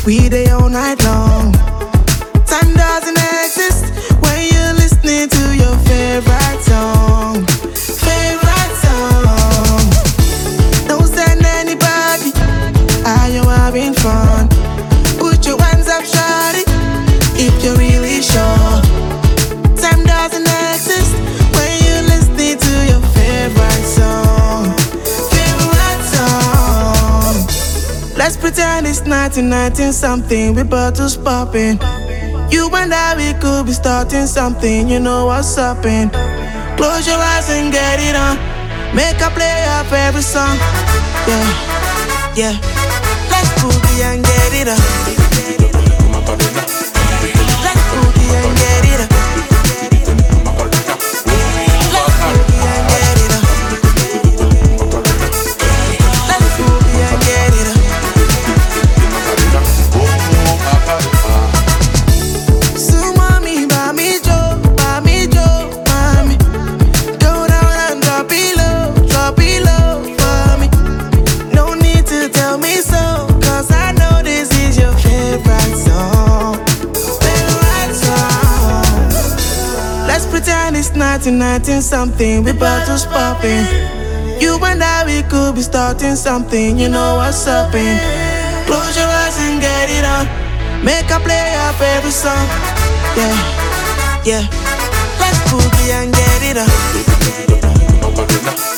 We day all night long. Time doesn't exist when you're listening to your favorite song. Favorite song. Don't send anybody. Are you having fun? Put your hands up, shawty, if you're really sure. Time doesn't exist when you're listening to your favorite song. Favorite song. Let's pretend it's 1990 something, with bottles popping. You and I, we could be starting something, you know what's up in. Close your eyes and get it on. Make a play of every song. Yeah, yeah. Let's boogie and get it on. Let's boogie and get it on. Let's boogie and get it on. Let's boogie and get it on. It's 1990 something, with bottles popping. You and I, we could be starting something, you know what's up in. Close your eyes and get it on. Make a play of every song. Yeah, yeah. Let's boogie and get it on.